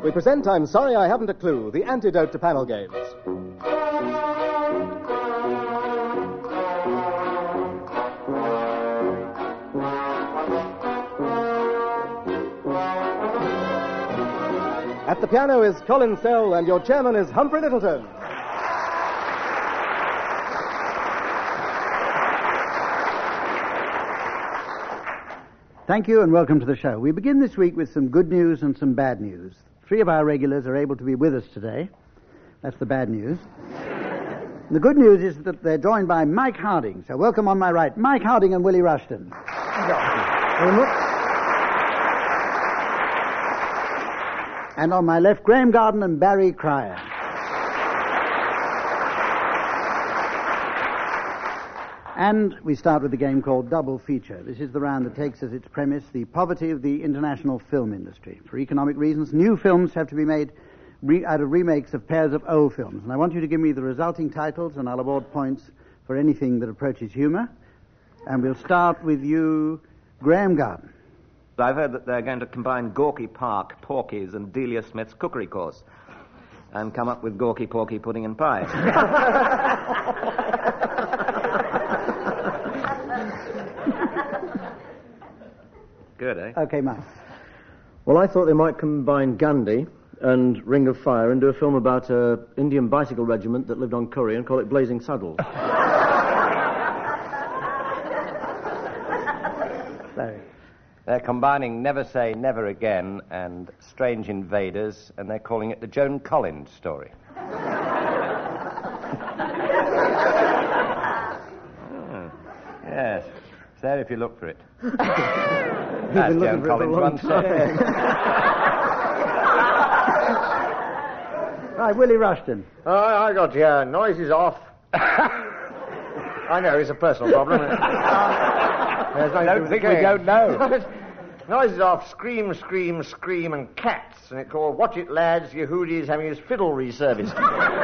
we present I'm Sorry I Haven't a Clue, the antidote to panel games. At the piano is Colin Sell, and your chairman is Humphrey Littleton. Thank you and welcome to the show. We begin this week with some good news and some bad news. 3 of our regulars are able to be with us today. That's the bad news. The good news is that they're joined by Mike Harding. So welcome on my right, Mike Harding and Willie Rushton. And on my left, Graham Garden and Barry Cryer. And we start with a game called Double Feature. This is the round that takes as its premise the poverty of the international film industry. For economic reasons, new films have to be made out of remakes of pairs of old films. And I want you to give me the resulting titles, and I'll award points for anything that approaches humour. And we'll start with you, Graham Garden. I've heard that they're going to combine Gorky Park, Porky's, and Delia Smith's cookery course and come up with Gorky, Porky, Pudding and Pie. Good, eh? Okay, Mike. Well, I thought they might combine Gandhi and Ring of Fire and do a film about an Indian bicycle regiment that lived on curry and call it Blazing Saddles. Larry. They're combining Never Say Never Again and Strange Invaders, and they're calling it the Joan Collins story. Yes. It's there if you look for it. As Joan Collins once said. Right, Willie Rushton. I got here. Noise is off. I know, it's a personal problem. Don't think we don't know. Noise is off. Scream, scream, scream, and cats. And it's called Watch It, Lads. Yehudi is having his fiddle resurfaced.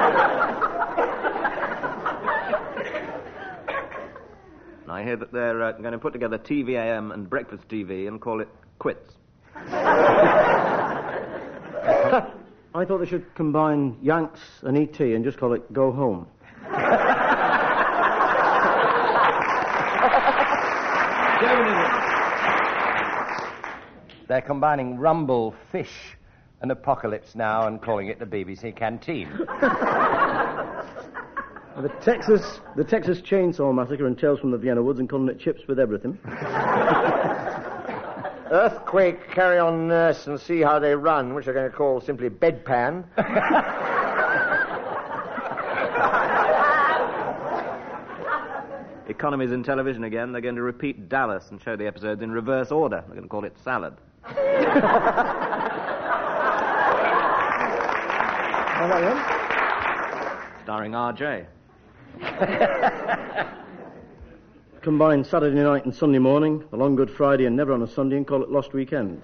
I hear that they're going to put together TVAM and Breakfast TV and call it Quits. I thought they should combine Yanks and E.T. and just call it Go Home. They're combining Rumble, Fish, and Apocalypse Now and calling it the BBC Canteen. The Texas Chainsaw Massacre and Tales from the Vienna Woods and calling it Chips with Everything. Earthquake, Carry On Nurse, and See How They Run, which they're going to call simply Bedpan. Economies in television again. They're going to repeat Dallas and show the episodes in reverse order. They're going to call it Salad. Starring R.J. Combine Saturday night and Sunday morning, The Long Good Friday and Never on a Sunday and call it Lost Weekend.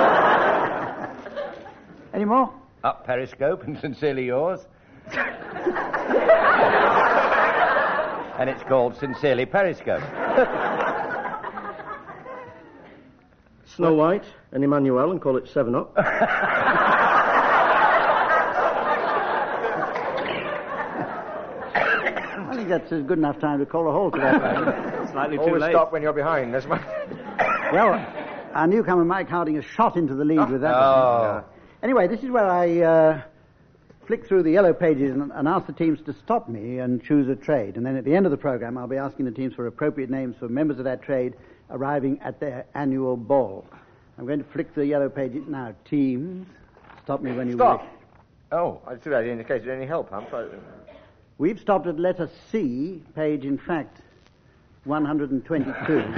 Any more? Up Periscope and Sincerely Yours. And it's called Sincerely Periscope. Snow White and Emmanuel and call it 7-Up. I think that's a good enough time to call a halt to that. Slightly too Always late. stop when you're behind. That's my... Well, our newcomer Mike Harding has shot into the lead with that. Oh. Anyway, this is where I flick through the yellow pages and ask the teams to stop me and choose a trade. And then at the end of the program, I'll be asking the teams for appropriate names for members of that trade arriving at their annual ball. I'm going to flick the yellow pages now. Teams, stop me when you Stop. wish. Oh, I see that in case you need any help, Hump. We've stopped at letter C, page, in fact, 122.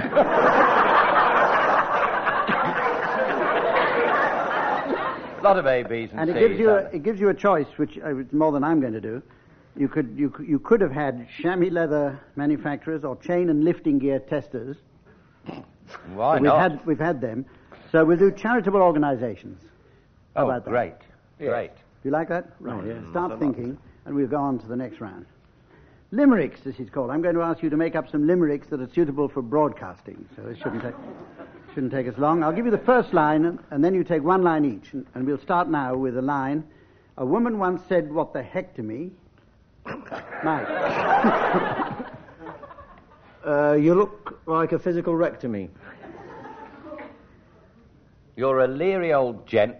A lot of A, B's, and And C's. it gives you a choice, which is more than I'm going to do. You could have had chamois leather manufacturers or chain and lifting gear testers. Why not? We've had them. So we'll do charitable organizations. How about that? Great. Yes. Great. Do you like that? Right. yeah. Start thinking, and we'll go on to the next round. Limericks, this is called. I'm going to ask you to make up some limericks that are suitable for broadcasting. So this shouldn't take... Shouldn't take us long. I'll give you the first line, and then you take one line each. And we'll start now with a line. A woman once said, "What the heck" to me. Mike. You look like a physical wreck to me. You're a leery old gent.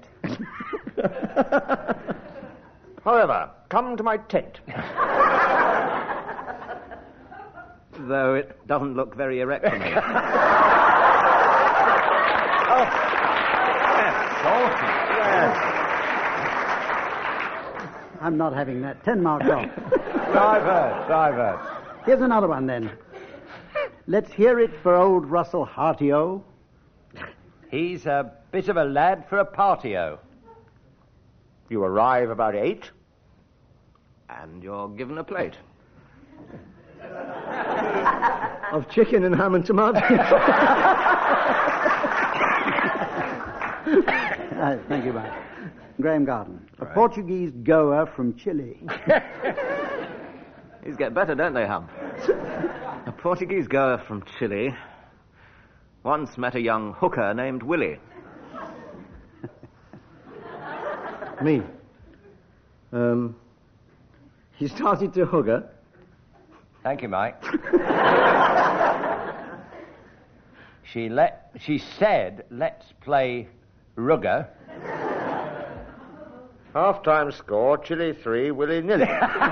However, come to my tent. Though it doesn't look very erect to me. I'm not having that. 10 marks off. Divert. Here's another one, then. Let's hear it for old Russell Hartio. He's a bit of a lad for a party-o. You arrive about 8. And you're given a plate. Of chicken and ham and tomato. Thank you, Mike. Graham Garden. A Portuguese goer from Chile. These get better, don't they, Hum? A Portuguese goer from Chile once met a young hooker named Willie. Me. He started to hug her. Thank you, Mike. She said, "Let's play rugger." Half-time score, Chile 3, Willie 0.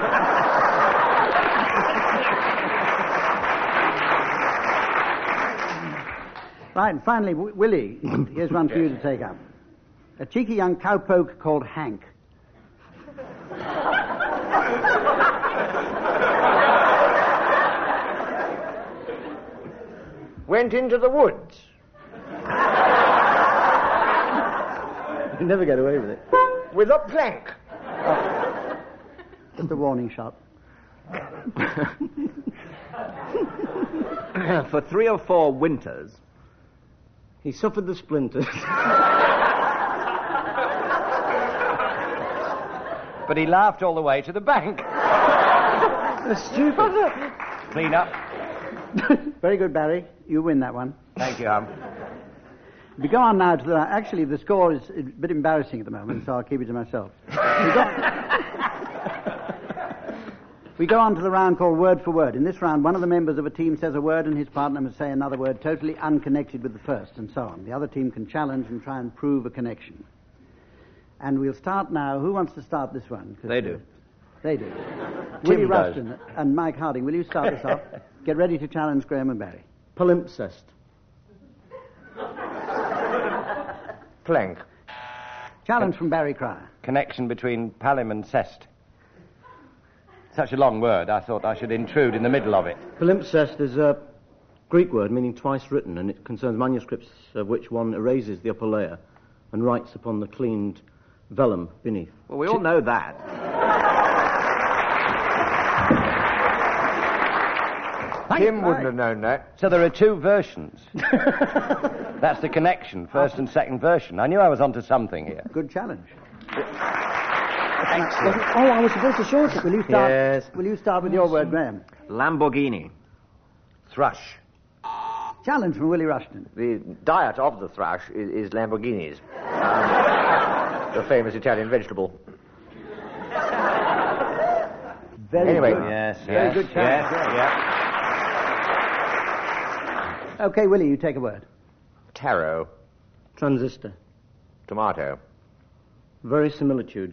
Right, and finally, Willie, here's one for you to take up. A cheeky young cowpoke called Hank. Went into the woods. You never get away with it. With a plank. Just a warning shot. For 3 or 4 winters, He suffered the splinters. But he laughed all the way to the bank. That's stupid. Clean up. Very good, Barry. You win that one. Thank you, Hum. We go on now to the... Actually, the score is a bit embarrassing at the moment, so I'll keep it to myself. We go on to the round called Word for Word. In this round, one of the members of a team says a word and his partner must say another word totally unconnected with the first, and so on. The other team can challenge and try and prove a connection. And we'll start now. Who wants to start this one? they do. They do. Willie Rushton and Mike Harding, will you start this off? Get ready to challenge Graham and Barry. Palimpsest. Plank. Challenge from Barry Cryer. Connection between Palim and Cest. Such a long word, I thought I should intrude in the middle of it. Palimpsest is a Greek word meaning twice written, and it concerns manuscripts of which one erases the upper layer and writes upon the cleaned vellum beneath. Well, we all know that. Tim wouldn't have known that. So there are 2 versions. That's the connection, first and second version. I knew I was onto something here. Good challenge. Excellent. Oh, I was supposed to short it. Will you start? Yes. Will you start with your word, Graham? Lamborghini. Thrush. Challenge from Willie Rushton. The diet of the thrush is Lamborghinis. The famous Italian vegetable. Very Anyway, good. Yes, Very good challenge. yes. Okay, Willie, you take a word. Taro. Transistor. Tomato. Verisimilitude.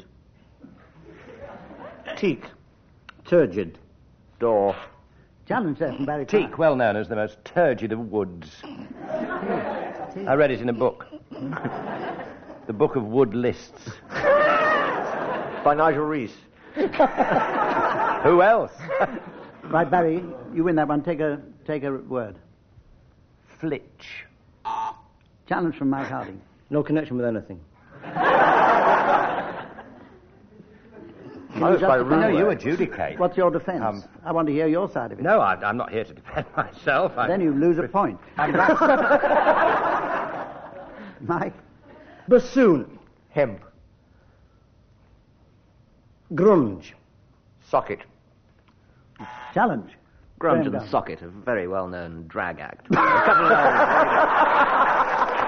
Teak. Turgid. Door. Challenge there from Barry Cryer. Teak, well known as the most turgid of woods. I read it in a book. The Book of Wood Lists. By Nigel Rees. Who else? Right, Barry, you win that one. Take a word. Flitch. Challenge from Mike Harding. No connection with anything. I was by No, ruler. you adjudicate. What's your defence? I want to hear your side of it. No, I'm not here to defend myself. Then you lose a point. Mike? Bassoon. Hemp. Grunge. Socket. Challenge. Grunge Graham and Gunn. Socket, a very well-known drag act. A couple of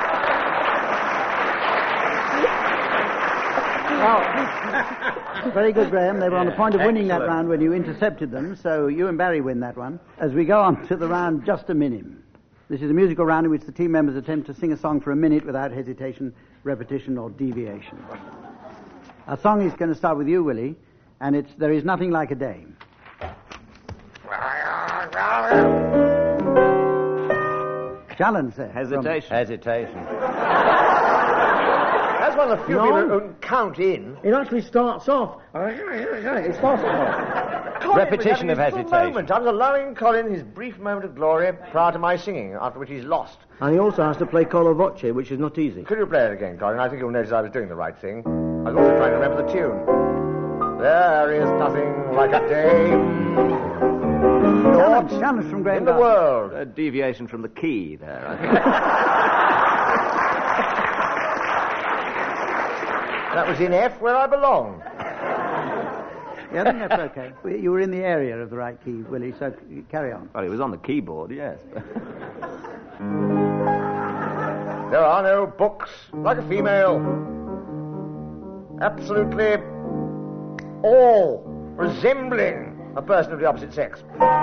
Very good, Graham. They were on the point of winning that round when you intercepted them, so you and Barry win that one. As we go on to the round Just a Minim. This is a musical round in which the team members attempt to sing a song for a minute without hesitation, repetition, or deviation. Our song is going to start with you, Willie, and it's There Is Nothing Like a Dame. Challenge, sir. Hesitation. Hesitation. That's one of the few No. people who can count in. It actually starts off. It starts off. Colin Repetition was of having his full hesitation. moment. I was allowing Colin his brief moment of glory prior to my singing, after which he's lost. And he also has to play Colo Voce, which is not easy. Could you play it again, Colin? I think you'll notice I was doing the right thing. I was also trying to remember the tune. There is nothing like a dame. Challenge from Graham In the Garden. world. A deviation from the key there, I think. That was in F, where I belong. Yeah, I think that's okay. You were in the area of the right key, Willie, so carry on. Well, it was on the keyboard, yes. There are no books like a female. Absolutely all resembling a person of the opposite sex.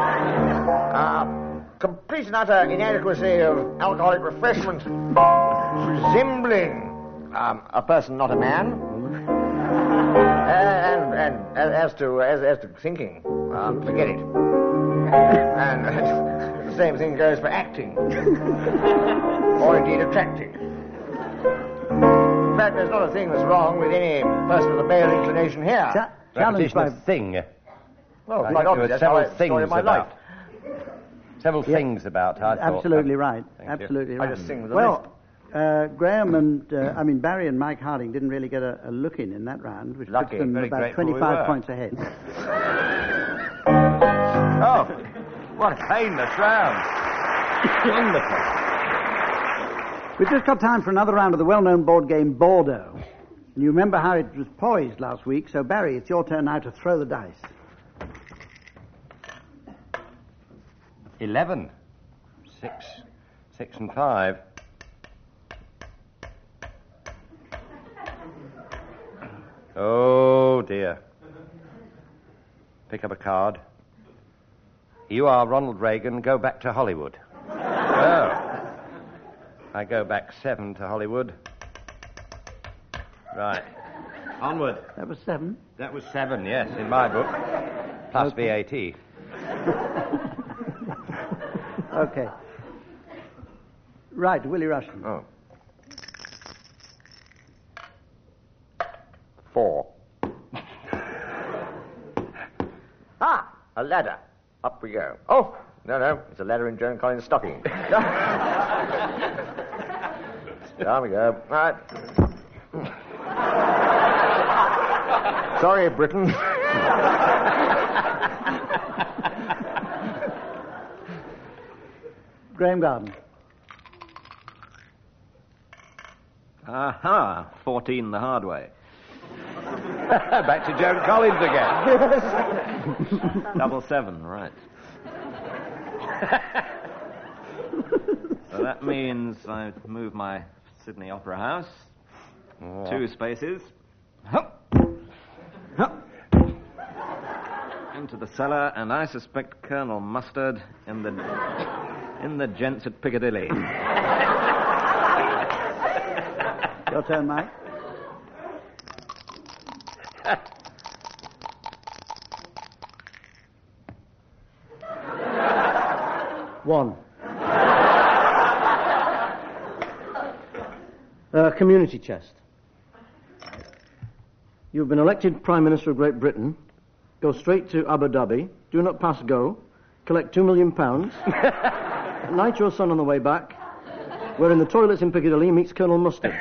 Complete and utter inadequacy of alcoholic refreshment resembling a person, not a man. And as to thinking, forget it. And the same thing goes for acting, or indeed attracting. In fact, there's not a thing that's wrong with any person with a male inclination here. Challenge Repetition by... of thing. Well, I quite think obvious. there That's were how several I story of my things life. Several things about, I thought. Absolutely right. Thank you. Absolutely I right. just sing with the Well, Graham and Barry and Mike Harding didn't really get a look in that round, which Lucky. puts them Very about grateful we 25 were. points ahead. Oh, what a painless round. Wonderful. We've just got time for another round of the well-known board game Bordeaux. And you remember how it was poised last week, so Barry, it's your turn now to throw the dice. 11. 6 and 5. Oh, dear. Pick up a card. You are Ronald Reagan. Go back to Hollywood. Oh. I go back 7 to Hollywood. Right. Onward. That was 7. That was 7, yes, in my book. Plus VAT. Okay. Right, Willie Rushton. Oh. 4. A ladder. Up we go. Oh, no, it's a ladder in Joan Collins' stocking. Down we go. All right. Sorry, Britain. Graham Garden. Aha, 14 the hard way. Back to Joan Collins again. Double 7, right. So that means I move my Sydney Opera House 2 spaces. Into the cellar, and I suspect Colonel Mustard in the gents at Piccadilly. Your turn, Mike. One. Community chest. You've been elected Prime Minister of Great Britain. Go straight to Abu Dhabi. Do not pass go. Collect £2 million. At night, your son on the way back, where in the toilets in Piccadilly meets Colonel Mustard.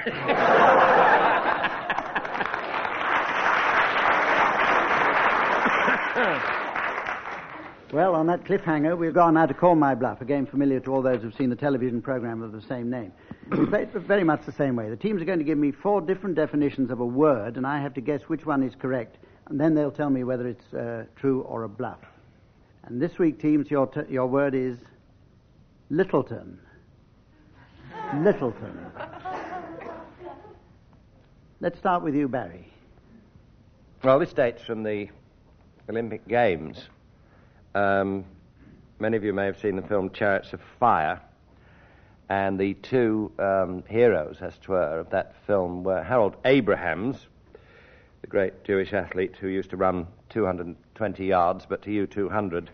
Well, on that cliffhanger, we've gone now to Call My Bluff, a game familiar to all those who've seen the television program of the same name. Very much the same way. The teams are going to give me 4 different definitions of a word, and I have to guess which one is correct, and then they'll tell me whether it's true or a bluff. And this week, teams, your word is Littleton. Littleton. Let's start with you, Barry. Well, this dates from the Olympic Games. Many of you may have seen the film Chariots of Fire, and the two heroes, as it were, of that film were Harold Abrahams, the great Jewish athlete who used to run 220 yards, but to you 200,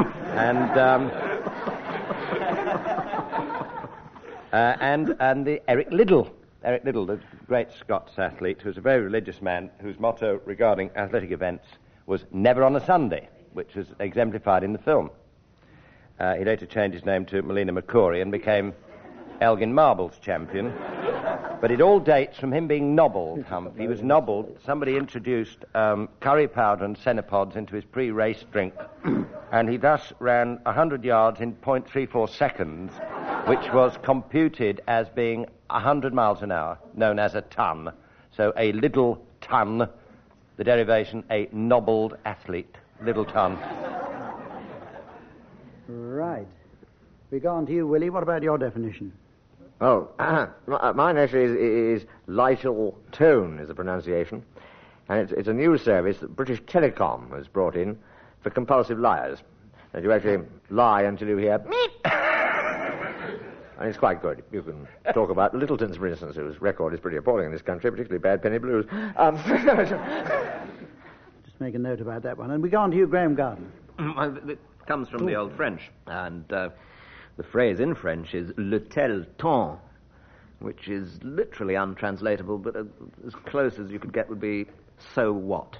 and the Eric Liddell. Eric Liddell, the great Scots athlete, who was a very religious man, whose motto regarding athletic events was never on a Sunday, which was exemplified in the film. He later changed his name to Melina McCory and became Elgin Marbles champion. But it all dates from him being nobbled, Humph. He was nobbled. Somebody introduced curry powder and Cenepods into his pre-race drink, and he thus ran 100 yards in 0.34 seconds, which was computed as being 100 miles an hour, known as a ton. So a little ton, the derivation, a nobbled athlete, little ton. Right. We go on to you, Willie. What about your definition? Oh, mine actually is Lytle Tone is the pronunciation. And it's a news service that British Telecom has brought in for compulsive liars. That you actually lie until you hear meep. And it's quite good. You can talk about Littleton's, for instance, whose record is pretty appalling in this country, particularly Bad Penny Blues. Just make a note about that one. And we go on to you, Graham Garden. It comes from the old French, and the phrase in French is le tel temps, which is literally untranslatable, but as close as you could get would be so what?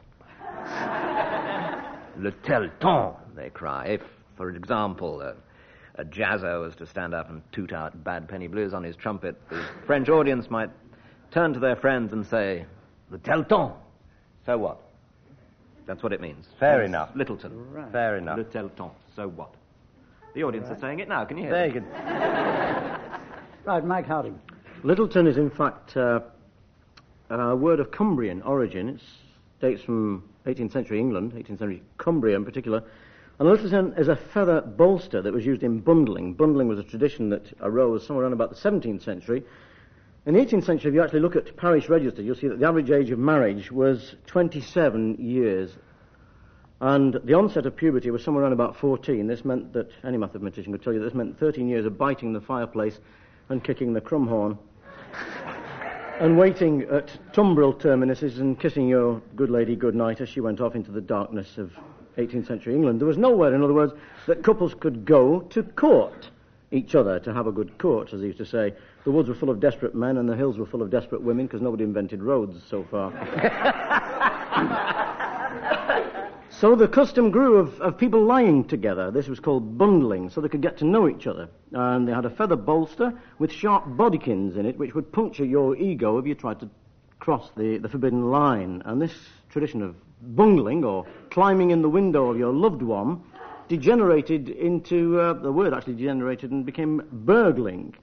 Le tel temps, they cry. If, for example, a jazzo was to stand up and toot out Bad Penny Blues on his trumpet, the French audience might turn to their friends and say, le tel temps, so what? That's what it means. Fair enough. Littleton. Right. Fair enough. Le tel temps, so what? The audience is saying it now. Can you hear There it? you go. Right, Mike Harding. Littleton is, in fact, a word of Cumbrian origin. It dates from 18th century England, 18th century Cumbria in particular. And Littleton is a feather bolster that was used in bundling. Bundling was a tradition that arose somewhere around about the 17th century. In the 18th century, if you actually look at parish register, you'll see that the average age of marriage was 27 years. And the onset of puberty was somewhere around about 14. This meant that, any mathematician could tell you, this meant 13 years of biting the fireplace and kicking the crumhorn and waiting at tumbril terminuses and kissing your good lady good night as she went off into the darkness of 18th century England. There was nowhere, in other words, that couples could go to court each other, to have a good court, as they used to say. The woods were full of desperate men and the hills were full of desperate women because nobody invented roads so far. So the custom grew of people lying together. This was called bundling, so they could get to know each other. And they had a feather bolster with sharp bodykins in it, which would puncture your ego if you tried to cross the forbidden line. And this tradition of bungling, or climbing in the window of your loved one, degenerated into, the word actually degenerated and became burgling.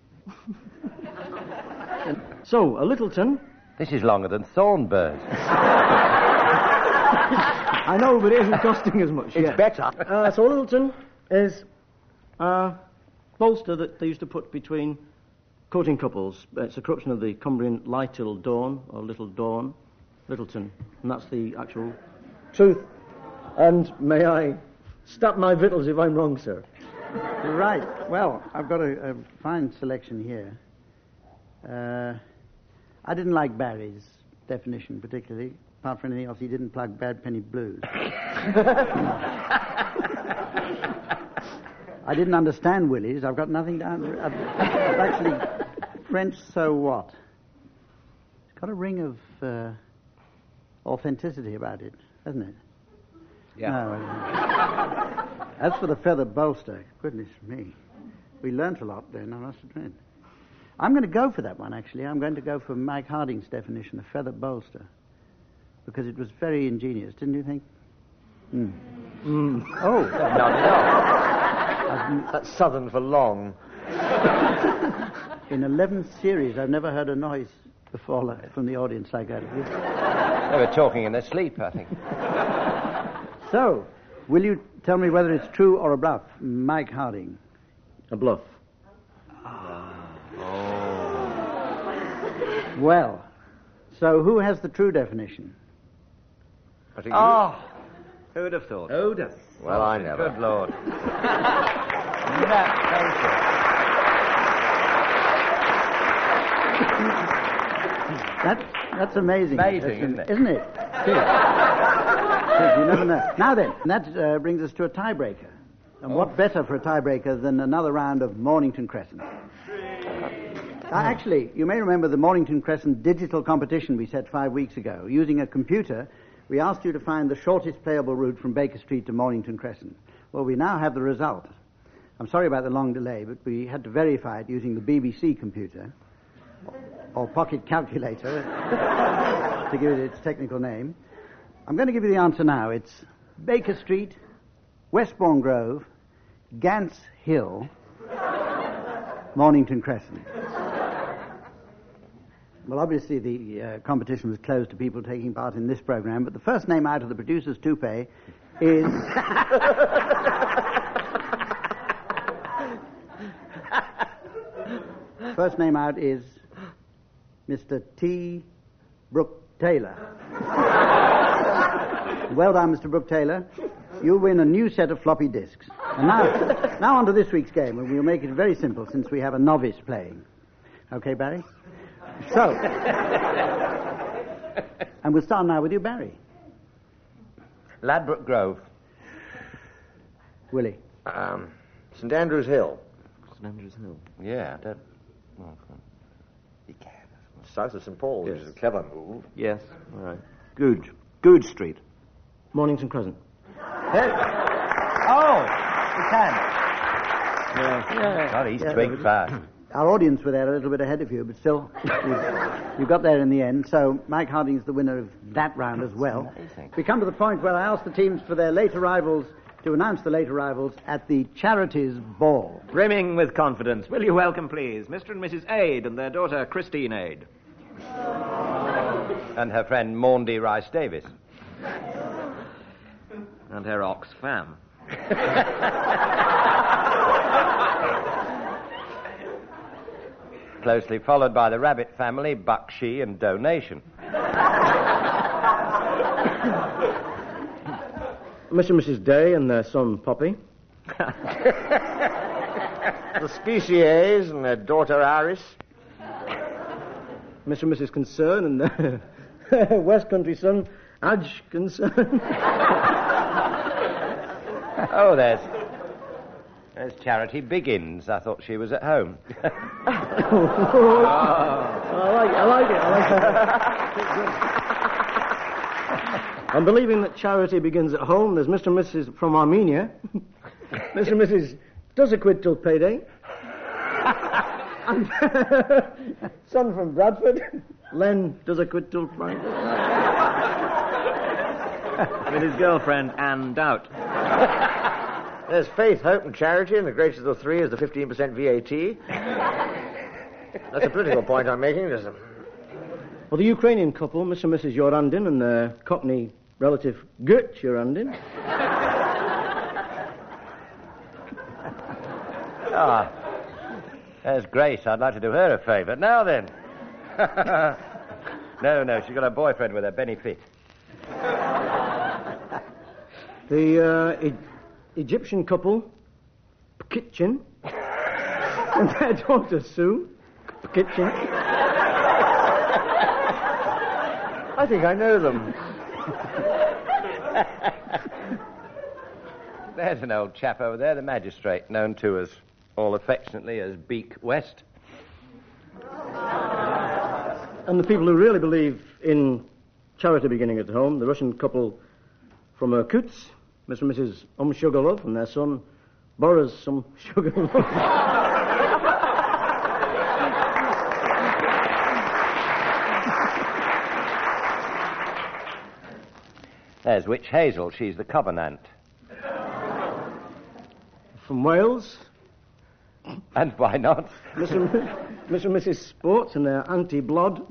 So, a Littleton. This is longer than Thornbird. I know, but it isn't costing as much It's yet. better. So a Littleton is a bolster that they used to put between courting couples. It's a corruption of the Cumbrian Lytle Dawn, or Little Dawn, Littleton. And that's the actual truth. And may I stab my victuals if I'm wrong, sir? Right. Well, I've got a fine selection here. I didn't like Barry's definition particularly. Apart from anything else, he didn't plug Bad Penny Blues. I didn't understand Willie's. I've got nothing down. I've actually French. So what? It's got a ring of authenticity about it, hasn't it? Yeah. No. As for the feather bolster, goodness me, we learnt a lot then, I must admit. I'm going to go for that one, actually. I'm going to go for Mike Harding's definition, a feather bolster, because it was very ingenious, didn't you think? Oh. No. That's Southern for long. In 11th series, I've never heard a noise before from the audience like that. They were talking in their sleep, I think. So, Will you tell me whether it's true or a bluff, Mike Harding? A bluff. Well, so who has the true definition? I think Who would have thought? Well, I never. Good Lord. That's amazing. Amazing, isn't it? Isn't it? You never know. Now then, that brings us to a tiebreaker. And what better for a tiebreaker than another round of Mornington Crescent? Actually, you may remember the Mornington Crescent digital competition we set 5 weeks ago. Using a computer, we asked you to find the shortest playable route from Baker Street to Mornington Crescent. Well, we now have the result. I'm sorry about the long delay, but we had to verify it using the BBC computer, or pocket calculator, to give it its technical name. I'm going to give you the answer now. It's Baker Street, Westbourne Grove, Gants Hill, Mornington Crescent. Well, obviously the competition was closed to people taking part in this program, but the first name out of the producer's toupee is... First name out is Mr. T. Brooke Taylor. Well done, Mr. Brooke Taylor. You'll win a new set of floppy disks. And now on to this week's game, and we'll make it very simple since we have a novice playing. Okay, Barry? So, and we'll start now with you, Barry. Ladbroke Grove. Willie. St. Andrew's Hill. St. Andrew's Hill. Yeah, I don't... South of St. Paul's, which is a clever move. Yes, all right. Good Street. Mornington Crescent. Oh, you can. God, he's twigged fast. Our audience were there a little bit ahead of you, but still, you got there in the end. So Mike Harding's the winner of that round as well. We come to the point where I ask the teams for their late arrivals to announce the late arrivals at the Charities Ball. Brimming with confidence, will you welcome, please, Mr. and Mrs. Aid and their daughter, Christine Aid. And her friend Maundy Rice Davis. And her ox fam. Closely followed by the Rabbit family, Buckshee and Donation. Mr. and Mrs. Day and their son, Poppy. The Speciers and their daughter, Iris. Mr. and Mrs. Concern and their West Country son, Adge Concern. Oh, there's Charity Biggins. I thought she was at home. I like it. I'm believing that charity begins at home. There's Mr. and Mrs. from Armenia. Mr. and Mrs. does a quid till payday. And son from Bradford. Len does a quid till Friday. With his girlfriend, Anne Doubt. There's Faith, Hope and Charity, and the greatest of the three is the 15% VAT. That's a political point I'm making. Well, the Ukrainian couple, Mr. and Mrs. Yorandin, and their Cockney relative, Gert Yorandin. There's Grace. I'd like to do her a favour. Now then. No, she's got a boyfriend with her, Benny Fitt. The Egyptian couple, Kitchen, and their daughter, Sue. Kitchen. I think I know them. There's an old chap over there, the magistrate, known to us all affectionately as Beak West. And the people who really believe in charity beginning at home, the Russian couple from Irkutsk, Mr. and Mrs. Sugarlove, and their son, Boris Sugarlove. There's Witch Hazel. She's the covenant. From Wales. And why not? Mr. and Mrs. Sports and their anti-blood.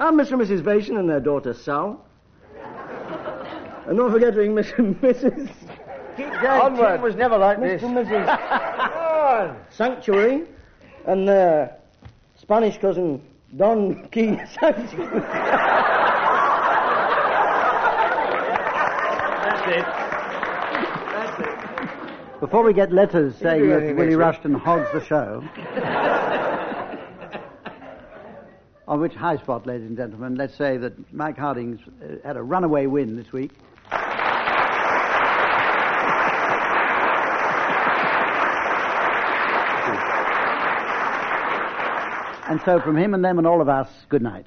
And Mr. and Mrs. Vation and their daughter Sal. And not forgetting Mr. and Mrs. Keep going. Tim was never like this. Mr. and Mrs. Sanctuary and their Spanish cousin Don Key Sanctuary. That's it. Before we get letters saying that Willie Rushton hogs the show, on which high spot, ladies and gentlemen, let's say that Mike Harding's had a runaway win this week. And so from him and them and all of us, good night.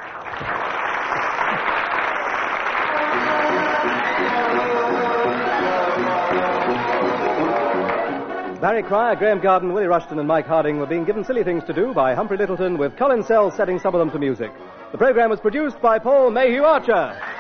Barry Cryer, Graham Garden, Willie Rushton and Mike Harding were being given silly things to do by Humphrey Lyttelton, with Colin Sells setting some of them to music. The program was produced by Paul Mayhew Archer.